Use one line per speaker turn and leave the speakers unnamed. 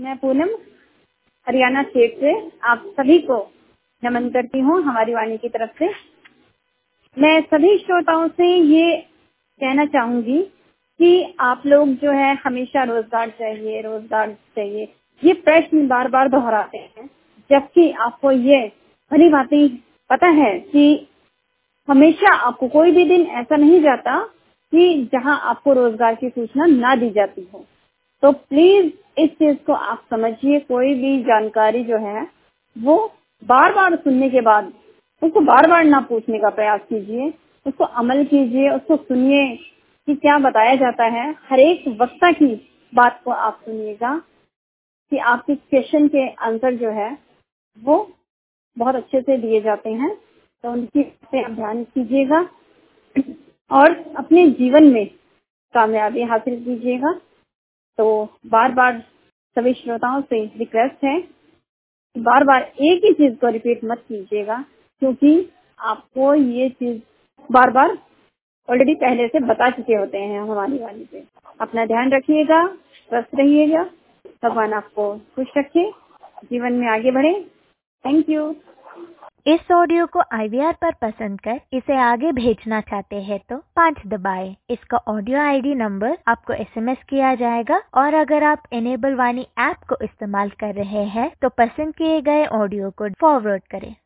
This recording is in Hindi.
मैं पूनम हरियाणा स्टेट से आप सभी को नमन करती हूँ हमारी वाणी की तरफ से। मैं सभी श्रोताओं से ये कहना चाहूंगी कि आप लोग जो है हमेशा रोजगार चाहिए ये प्रश्न बार बार दोहराते हैं, जबकि आपको ये भली भांति पता है कि हमेशा आपको कोई भी दिन ऐसा नहीं जाता कि जहां आपको रोजगार की सूचना ना दी जाती हो। तो प्लीज इस चीज को आप समझिए। कोई भी जानकारी जो है वो बार बार सुनने के बाद उसको बार बार ना पूछने का प्रयास कीजिए, उसको अमल कीजिए, उसको सुनिए कि क्या बताया जाता है। हर एक वक्ता की बात को आप सुनिएगा कि आपके क्वेश्चन के आंसर जो है वो बहुत अच्छे से दिए जाते हैं, तो उनकी पे आप ध्यान कीजिएगा और अपने जीवन में कामयाबी हासिल कीजिएगा। तो बार बार सभी श्रोताओं से रिक्वेस्ट है कि बार बार एक ही चीज को रिपीट मत कीजिएगा, क्योंकि आपको ये चीज बार बार ऑलरेडी पहले से बता चुके होते हैं हमारी वाणी पे। अपना ध्यान रखिएगा, स्वस्थ रहिएगा, भगवान आपको खुश रखे, जीवन में आगे बढ़े। Thank you.
इस ऑडियो को IVR पर पसंद कर इसे आगे भेजना चाहते हैं तो 5 दबाएं। इसका ऑडियो ID नंबर आपको SMS किया जाएगा और अगर आप इनेबल वाणी ऐप को इस्तेमाल कर रहे हैं तो पसंद किए गए ऑडियो को फॉरवर्ड करें।